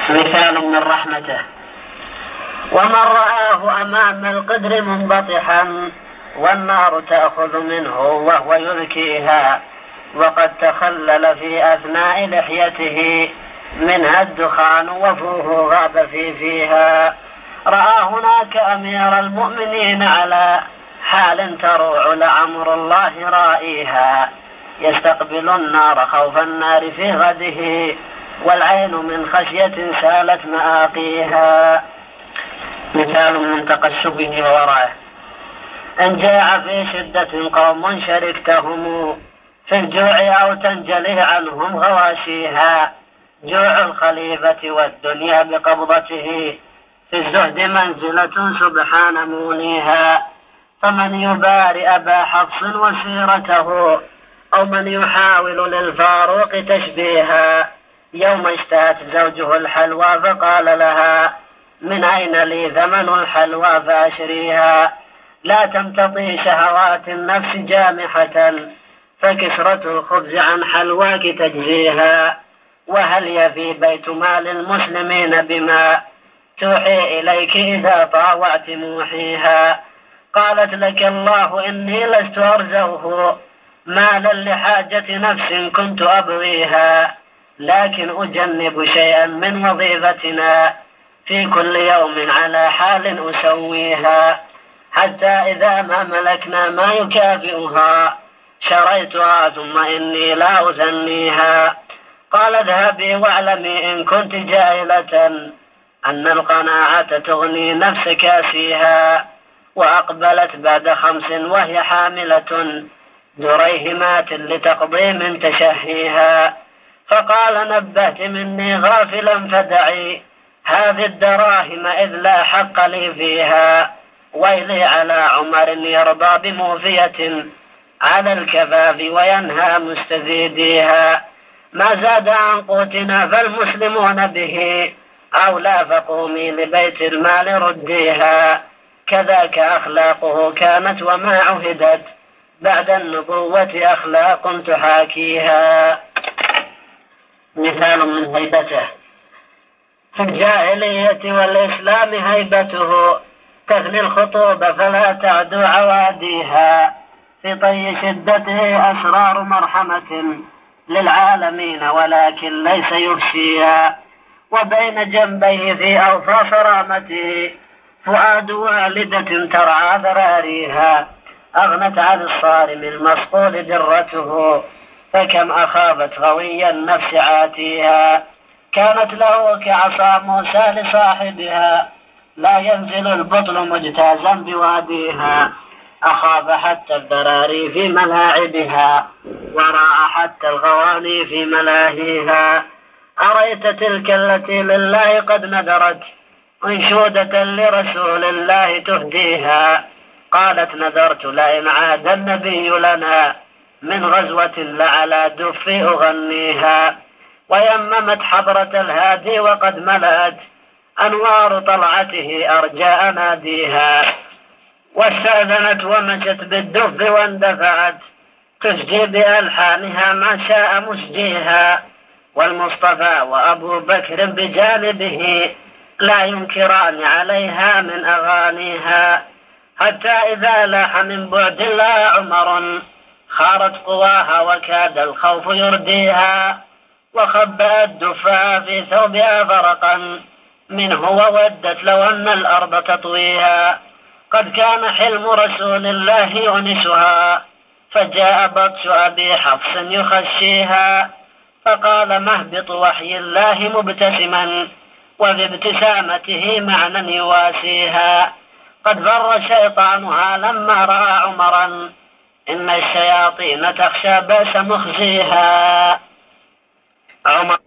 مثال من رحمته: ومن رآه أمام القدر منبطحا والنار تأخذ منه وهو يذكيها وقد تخلل في أثناء لحيته منها الدخان وفوه غاب فيها، رأى هناك أمير المؤمنين على حال تروع لعمر الله رائيها، يستقبل النار خوف النار في غده والعين من خشية سالت مآقيها. مثال من تقشفه وورعه: إن جاع في شدة قوم شركتهم في الجوع أو تنجلي عنهم غواشيها، جوع الخليفة والدنيا بقبضته في الزهد منزلة سبحان مونيها، فمن يبارئ أبا حفص وسيرته أو من يحاول للفاروق تشبيها، يوم اشتهت زوجه الحلوى فقال لها من أين لي ثمن الحلوى فأشريها، لا تمتطي شهوات النفس جامحة فكسرة الخبز عن حلواك تجزيها، وهل يفي بيت مال المسلمين بما توحي إليك إذا طاوعت موحيها، قالت لك الله إني لست أرزوه مالا لحاجة نفس كنت أبغيها، لكن أجنب شيئا من وظيفتنا في كل يوم على حال أسويها، حتى إذا ما ملكنا ما يكافئها شريتها ثم إني لا أثنيها، قال اذهبي واعلمي إن كنت جاهلة أن القناعة تغني نفس كاسيها، وأقبلت بعد 5 وهي حاملة دريهمات لتقضي من تشهيها، فقال نبهت مني غافلا فدعي هذه الدراهم إذ لا حق لي فيها، ويلي على عمر يرضى بموفية على الكفاف وينهى مستزيديها، ما زاد عن قوتنا فالمسلمون به أولى فقومي لبيت المال رديها، كذاك أخلاقه كانت وما عهدت بعد النبوة أخلاق تحاكيها. مثال من هيبته: في الجاهلية والإسلام هيبته تغني الخطوب فلا تعدو عواديها، في طي شدته أسرار مرحمة للعالمين ولكن ليس يفشيها، وبين جنبيه في أوفى صرامته فؤاد والدة ترعى ذراريها، أغنت عن الصارم المصقول درته فكم أخافت غوي النفس عاتيها، كانت له كعصا موسى لصاحبها لا ينزل البطل مجتازا بواديها، أخاف حتى الذراري في ملاعبها وراء حتى الغواني في ملاهيها، أريت تلك التي لله قد نذرت أنشودة لرسول الله تهديها، قالت نذرت لئن عاد النبي لنا من غزوة لعلى دفي أغنيها، ويممت حضرة الهادي وقد ملأت أنوار طلعته أرجاء ناديها، واستأذنت ومشت بالدف واندفعت تسجي بألحانها ما شاء مسجيها، والمصطفى وأبو بكر بجانبه لا ينكران عليها من أغانيها، حتى إذا لاح من بعد لا عمر خارت قواها وكاد الخوف يرديها، وخبأت دفاها في ثوبها فرقا منه وودت لو أن الأرض تطويها، قد كان حلم رسول الله يؤنسها فجاء بطش أبي حفص يخشيها، فقال مهبط وحي الله مبتسما وبابتسامته معنى يواسيها، قد فر شيطانها لما رأى عمرا إن الشياطين تخشى بأس مخزيها. عمر